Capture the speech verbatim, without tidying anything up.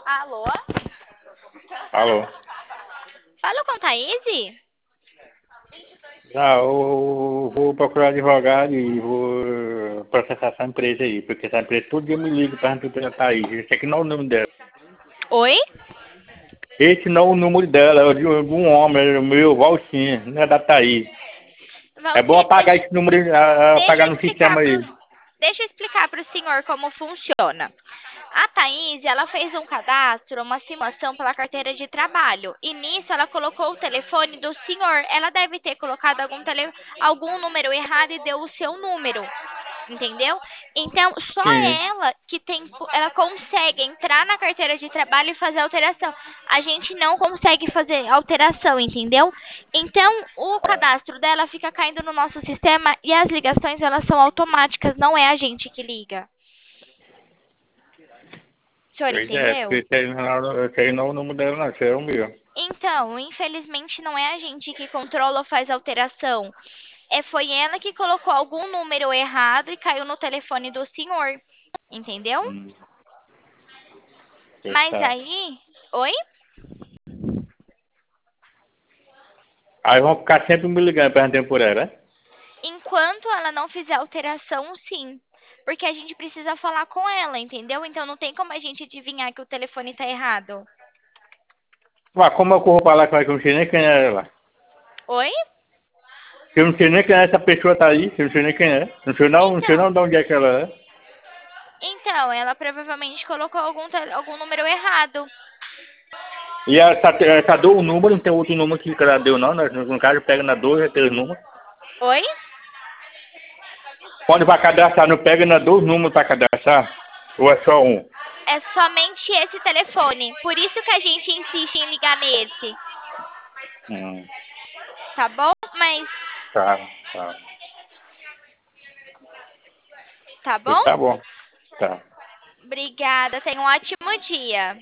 Alô? Alô? Fala com a Thaís? Ah, eu vou procurar advogado e vou processar essa empresa aí, porque essa empresa todo dia me liga para contratar aí. Esse aqui não é o número dela. Oi? Esse não é o número dela, é de algum homem, é o meu, Valcinha, não é da Thaís. É bom Valci, apagar deixa, esse número, ah, deixa eu apagar no explicar sistema pro, aí. deixa eu explicar pro senhor como funciona. A Thaís, ela fez um cadastro, uma simulação pela carteira de trabalho. E nisso ela colocou o telefone do senhor. Ela deve ter colocado algum, tele, algum número errado e deu o seu número. Entendeu? Então, só Sim, ela que tem, ela consegue entrar na carteira de trabalho e fazer alteração. A gente não consegue fazer alteração, entendeu? Então, o cadastro dela fica caindo no nosso sistema e as ligações elas são automáticas, não é a gente que liga. O senhor pois é, porque entendeu? esse aí não, esse aí não é o número dela não, esse aí é o meu. Então, infelizmente não é a gente que controla ou faz alteração. É, foi ela que colocou algum número errado e caiu no telefone do senhor. Entendeu? Hum, pois Mas tá. aí. Oi? Aí vão ficar sempre me ligando perguntando por ela, né? Enquanto ela não fizer alteração, sim. Porque a gente precisa falar com ela, entendeu? Então não tem como a gente adivinhar que o telefone tá errado. Ué, como eu corro pra lá que eu não sei nem quem é ela? Oi? Eu não sei nem quem é essa pessoa tá aí, eu não sei nem quem é. Não sei não, não sei Então, não de onde é que ela é. então, ela provavelmente colocou algum, te- algum número errado. E essa, essa deu o número, não tem outro número que ela deu não, né? No caso pega na dois, é três números. Oi? Quando vai cadastrar, não pega na dois números para cadastrar? Ou é só um? É somente esse telefone. Por isso que a gente insiste em ligar nesse. Hum, Tá bom? Mas, tá, tá. tá Pois bom? tá bom. Tá. Obrigada. Tenha um ótimo dia.